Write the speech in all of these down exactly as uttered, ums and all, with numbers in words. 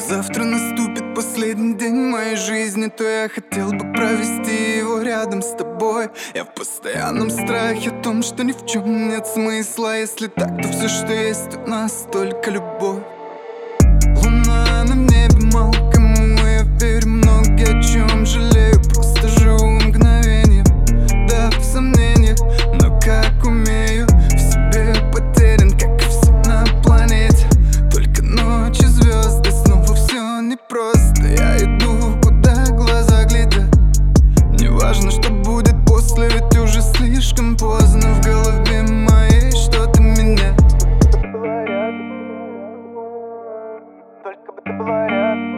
завтра наступит последний день моей жизни, то я хотел бы провести его рядом с тобой. Я в постоянном страхе о том, что ни в чем нет смысла. Если так, то все, что есть у нас, только любовь. Луна на небе, мало кому я верю, много о чем жалею, просто живу мгновением, да, в сомнениях, но как умею, в себе потерян, как и все на планете. Только ночи, звезды, снова все непросто. Я иду, куда глаза глядят. Не важно, что будет после, ведь уже слишком поздно. В голове моей что-то меня. Только бы ты была рядом.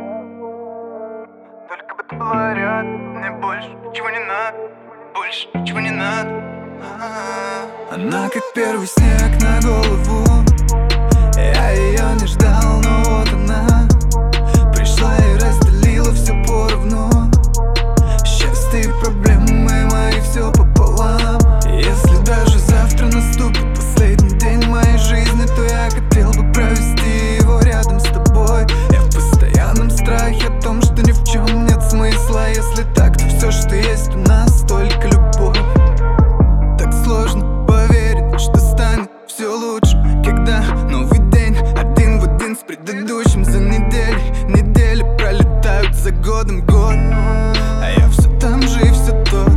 Только бы ты была рядом. Мне больше ничего не надо. Больше ничего не надо. А-а-а. Она как первый снег на голову. Я ее не ждал, но вот она пришла и разделила все поровну. Счастье и проблемы мои все пополам. Если даже завтра наступит последний день моей жизни, то я хотел бы провести его рядом с тобой. Я в постоянном страхе о том, что ни в чем нет смысла. Если так, то все, что есть у нас, только любовь. Так сложно поверить, что станет все лучше, когда новый день один в один с предыдущим. За неделей, недели пролетают, за годом год, а я все там же и все тот.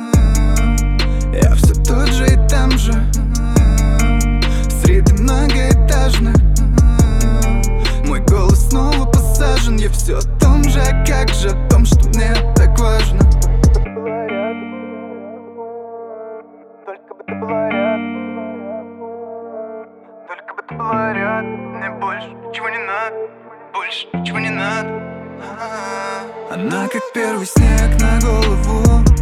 Я все тот же и там же, среди многоэтажных. Мой голос снова посажен. Я все о том же, а как же о том, что мне так важно. Только бы ты была рядом. Только бы ты была рядом. Мне больше ничего не надо. Больше ничего не надо. А-а-а. Она как первый снег на голову.